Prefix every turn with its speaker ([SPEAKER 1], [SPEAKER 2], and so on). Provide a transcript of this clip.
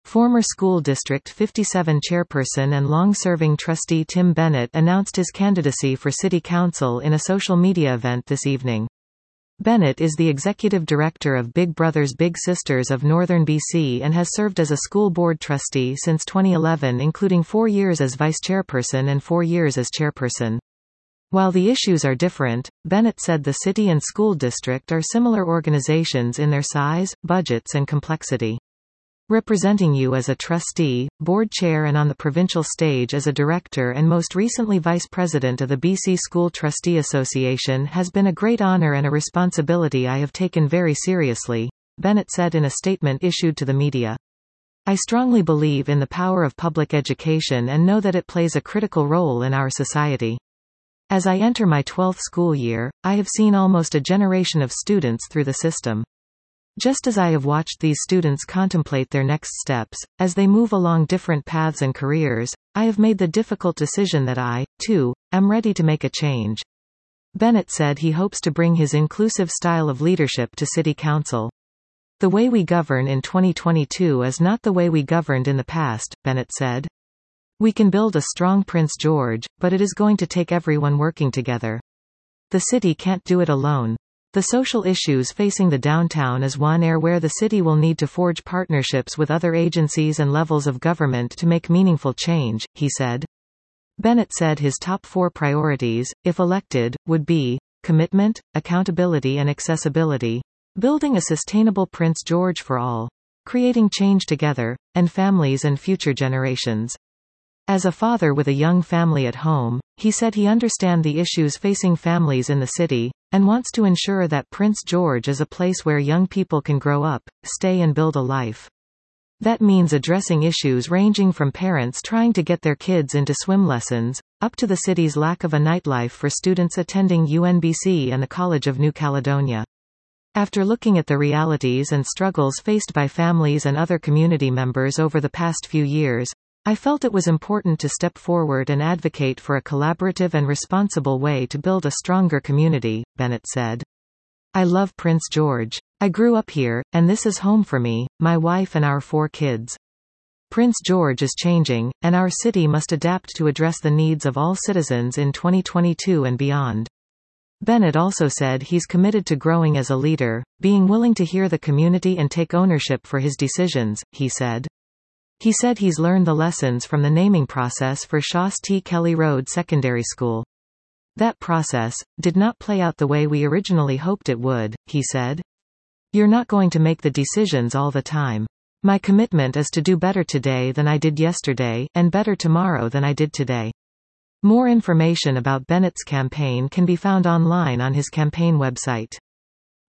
[SPEAKER 1] Former School District 57 chairperson and long-serving trustee Tim Bennett announced his candidacy for City Council in a social media event this evening. Bennett is the executive director of Big Brothers Big Sisters of Northern BC and has served as a school board trustee since 2011, including 4 years as vice chairperson and 4 years as chairperson. While the issues are different, Bennett said the city and school district are similar organizations in their size, budgets and complexity. Representing you as a trustee, board chair and on the provincial stage as a director and most recently vice president of the BC School Trustee Association has been a great honor and a responsibility I have taken very seriously, Bennett said in a statement issued to the media. I strongly believe in the power of public education and know that it plays a critical role in our society. As I enter my 12th school year, I have seen almost a generation of students through the system. Just as I have watched these students contemplate their next steps, as they move along different paths and careers, I have made the difficult decision that I, too, am ready to make a change. Bennett said he hopes to bring his inclusive style of leadership to City Council. The way we govern in 2022 is not the way we governed in the past, Bennett said. We can build a strong Prince George, but it is going to take everyone working together. The city can't do it alone. The social issues facing the downtown is one area where the city will need to forge partnerships with other agencies and levels of government to make meaningful change, he said. Bennett said his top 4 priorities, if elected, would be commitment, accountability and accessibility, building a sustainable Prince George for all, creating change together, and families and future generations. As a father with a young family at home, he said he understands the issues facing families in the city, and wants to ensure that Prince George is a place where young people can grow up, stay and build a life. That means addressing issues ranging from parents trying to get their kids into swim lessons, up to the city's lack of a nightlife for students attending UNBC and the College of New Caledonia. After looking at the realities and struggles faced by families and other community members over the past few years, I felt it was important to step forward and advocate for a collaborative and responsible way to build a stronger community, Bennett said. I love Prince George. I grew up here, and this is home for me, my wife and our 4 kids. Prince George is changing, and our city must adapt to address the needs of all citizens in 2022 and beyond. Bennett also said he's committed to growing as a leader, being willing to hear the community and take ownership for his decisions, he said. He said he's learned the lessons from the naming process for Shaw's T. Kelly Road Secondary School. That process did not play out the way we originally hoped it would, he said. You're not going to make the decisions all the time. My commitment is to do better today than I did yesterday, and better tomorrow than I did today. More information about Bennett's campaign can be found online on his campaign website.